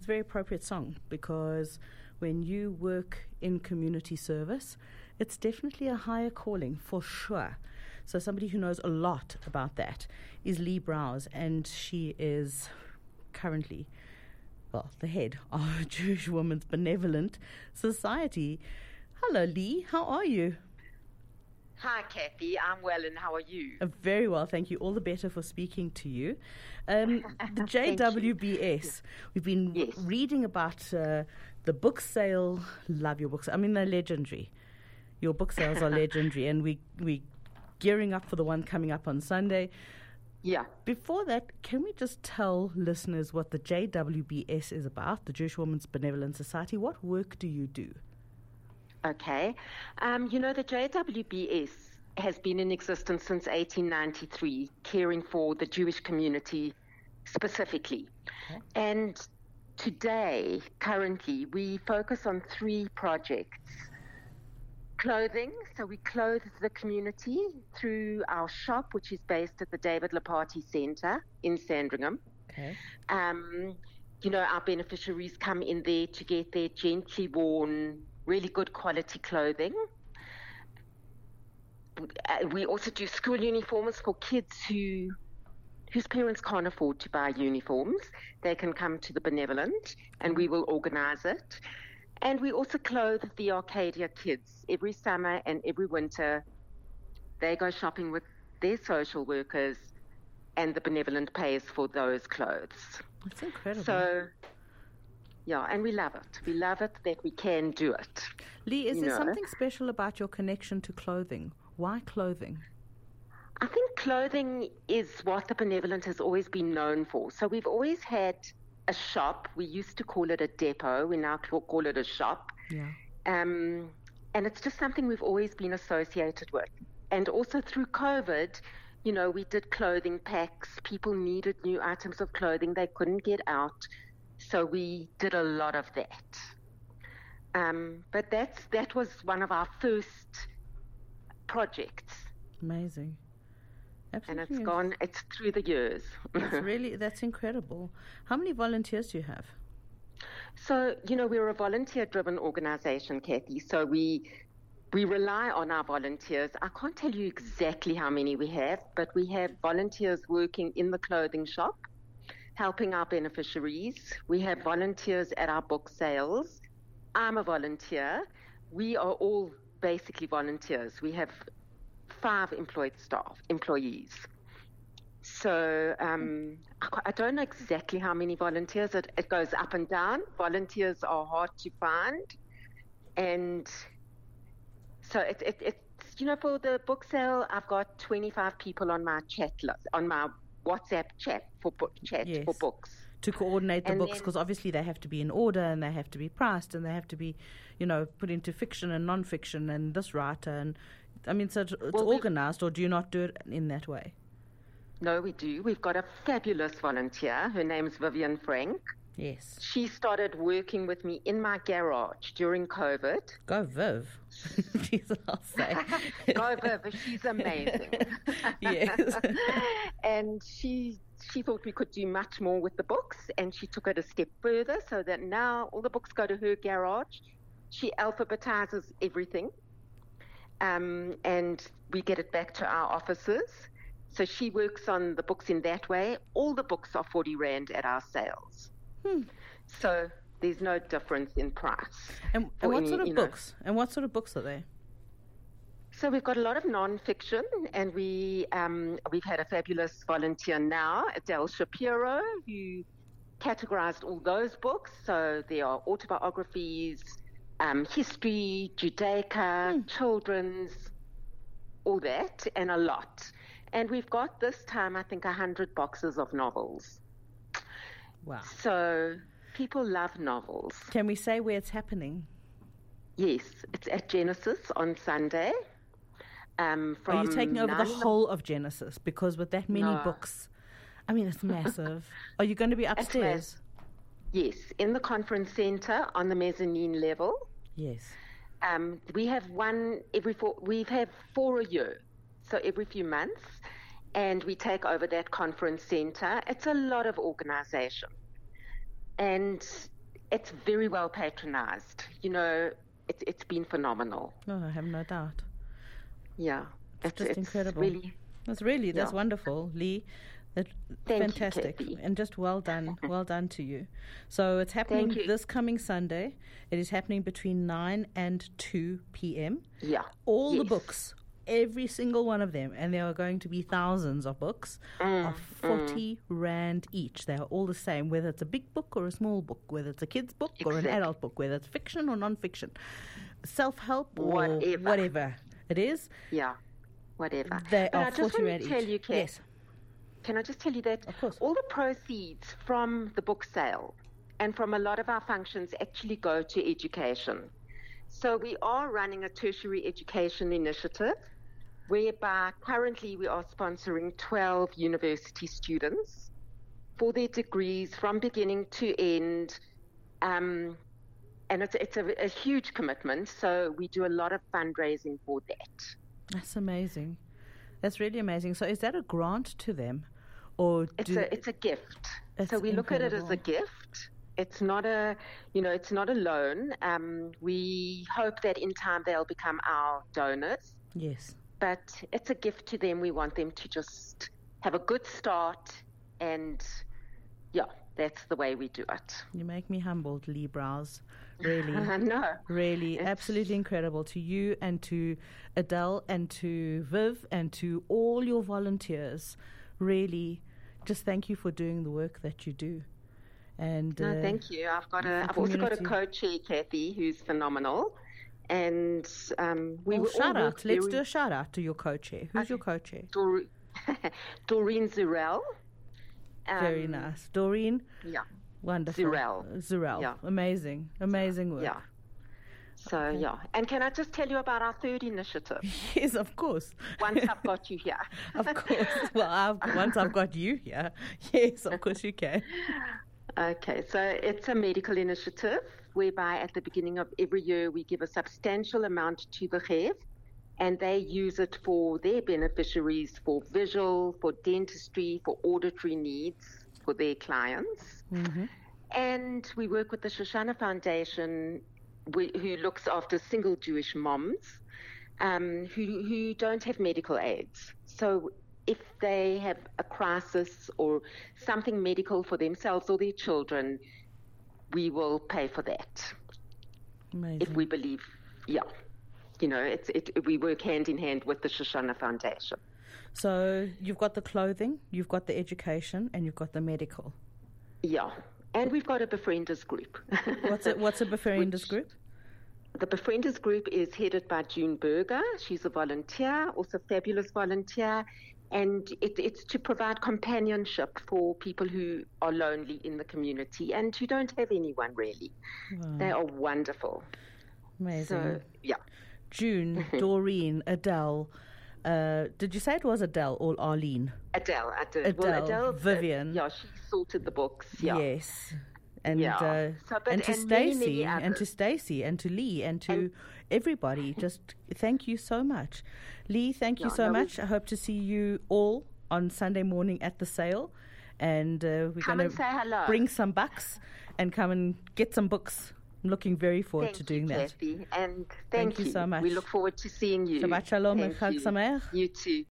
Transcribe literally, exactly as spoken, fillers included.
It's a very appropriate song because when you work in community service, it's definitely a higher calling for sure. So somebody who knows a lot about that is Lee Browse, and she is currently, well, the head of Jewish Women's Benevolent Society. Hello, Lee. How are you? Hi, Kathy. I'm well, and how are you? Uh, very well, thank you. All the better for speaking to you. Um, the J W B S, we've been Yes. reading about uh, the book sale. Love your books. I mean, they're legendary. Your book sales are legendary, and we we gearing up for the one coming up on Sunday. Yeah. Before that, can we just tell listeners what the J W B S is about, the Jewish Women's Benevolent Society? What work do you do? Okay. Um, you know, the J W B S has been in existence since eighteen ninety-three, caring for the Jewish community specifically. Okay. And today, currently, we focus on three projects. Clothing, so we clothe the community through our shop, which is based at the David Lepati Centre in Sandringham. Okay. Um, you know, our beneficiaries come in there to get their gently worn, really good quality clothing. Uh, We also do school uniforms for kids who whose parents can't afford to buy uniforms. They can come to the Benevolent and we will organise it. And we also clothe the Arcadia kids every summer and every winter. They go shopping with their social workers and the Benevolent pays for those clothes. That's incredible. So, yeah, and we love it. We love it that we can do it. Lee, is you there know. something special about your connection to clothing? Why clothing? I think clothing is what the Benevolent has always been known for. So we've always had a shop. We used to call it a depot. We now call it a shop. Yeah. Um, and it's just something we've always been associated with. And also through COVID, you know, we did clothing packs. People needed new items of clothing. They couldn't get out. So we did a lot of that. Um, but that's that was one of our first projects. Amazing. Absolutely. And it's gone, it's through the years. That's really, that's incredible. How many volunteers do you have? So, you know, we're a volunteer-driven organization, Kathy. So we we rely on our volunteers. I can't tell you exactly how many we have, but we have volunteers working in the clothing shop, helping our beneficiaries. We have volunteers at our book sales. I'm a volunteer. We are all basically volunteers. We have five employed staff, employees. So um, I, I don't know exactly how many volunteers. It, it goes up and down. Volunteers are hard to find. And so it, it, it's, you know, for the book sale, I've got twenty-five people on my chat list, on my WhatsApp chat for book chat Yes. for books. To coordinate the And books, then- because obviously they have to be in order and they have to be priced and they have to be, you know, put into fiction and non-fiction and this writer. And I mean, so it's Well, we- organized, or do you not do it in that way? No, we do. We've got a fabulous volunteer. Her name's Vivian Frank. Yes. She started working with me in my garage during COVID. Go Viv. Jeez, I'll say. Go Viv, she's amazing. Yes. And she she thought we could do much more with the books, and she took it a step further so that now all the books go to her garage. She alphabetizes everything, um, and we get it back to our offices. So she works on the books in that way. All the books are forty rand at our sales. Hmm. So there's no difference in price. And, for and what any, sort of you know. books? And what sort of books are they? So we've got a lot of non-fiction, and we, um, we've had a fabulous volunteer now, Adele Shapiro, who categorized all those books. So there are autobiographies, um, history, Judaica, Hmm. children's, all that, and a lot. And we've got this time, I think, one hundred boxes of novels. Wow. So people love novels. Can we say where it's happening? Yes, it's at Genesis on Sunday. Um, from Are you taking over the nine in whole of Genesis? Because with that many No. books, I mean, it's massive. Are you going to be upstairs? Yes, in the conference center on the mezzanine level. Yes. Um, we have one every four. We've had four a year, so every few months, and we take over that conference center. It's a lot of organization. and it's very well patronized. You know, it's it's been phenomenal. Oh, I have no doubt. Yeah. It's, It's, just it's incredible. really, That's really, that's yeah. wonderful, Lee. That, Thank you, fantastic. Kathy. And just well done. Well done to you. So it's happening Thank you. this coming Sunday. It is happening between nine and two p.m. Yeah. All the Yes. books, every single one of them, and there are going to be thousands of books, Mm, are forty rand each. They are all the same, whether it's a big book or a small book, whether it's a kid's book or an Exactly. adult book, whether it's fiction or non-fiction, self-help or Whatever. whatever it is. Yeah. Whatever. They But are I just forty want rand to tell each. you, Kat, Yes. can I just tell you that Of course. all the proceeds from the book sale and from a lot of our functions actually go to education. So we are running a tertiary education initiative whereby currently we are sponsoring twelve university students for their degrees from beginning to end. Um, and it's, it's a, a huge commitment, so we do a lot of fundraising for that. That's amazing. That's really amazing. So is that a grant to them? Or It's do a it's a gift. It's So we look at it as a incredible. gift. It's not a you know it's not a loan. Um, we hope that in time they'll become our donors, Yes. but it's a gift to them. We want them to just have a good start, and yeah, that's the way we do it. You make me humbled, Lee Browse. Really. no, Really, It's- absolutely incredible to you and to Adele and to Viv and to all your volunteers. Really, just thank you for doing the work that you do. And no, uh, thank you. I've got the a I've also got a community- co-chair, Kathy, who's phenomenal, and um, we well, were shout all out. work Let's very- do a shout out to your co-chair. Who's your Okay. co-chair? Dor- Doreen Zurell. Very Um, nice. Doreen, Yeah, wonderful. Zurell. Zurell. Yeah. Amazing. Amazing work. yeah. So, Okay. yeah. And can I just tell you about our third initiative? Yes, of course. Once I've got you here. Of course. Well, I've, once I've got you here, yes, of course you can. Okay, so it's a medical initiative whereby at the beginning of every year we give a substantial amount to the G E V, and they use it for their beneficiaries for visual, for dentistry, for auditory needs for their clients. Mm-hmm. And we work with the Shoshana Foundation, we, who looks after single Jewish moms um, who, who don't have medical aids. So if they have a crisis or something medical for themselves or their children, we will pay for that. Amazing. If we believe, yeah. You know, it's it, we work hand in hand with the Shoshana Foundation. So you've got the clothing, you've got the education, and you've got the medical. Yeah. And we've got a befrienders group. What's a, what's a befrienders Which- group? The befrienders group is headed by June Berger. She's a volunteer, also fabulous volunteer. And it, it's to provide companionship for people who are lonely in the community and who don't have anyone really. Wow, They are wonderful. amazing. So, yeah. June, Doreen, Adele. Uh, did you say it was Adele or Arlene? Adele. Adele, Adele, well, Adele uh, Vivian. yeah, she sorted the books. Yeah. Yes. And Yeah. uh, So, but- and to and many, many Stacy and to others. Stacy and to Lee and to And- everybody. Just thank you so much, Lee. Thank you Yeah, so no, we- much. I hope to see you all on Sunday morning at the sale, and uh, we're Come going and say hello. bring some bucks and come and get some books. I'm looking very forward Thank to doing you, that. Kathy. And Thank thank, you so much. We look forward to seeing you. Shabbat shalom and Thank Chag you. Sameach. You too.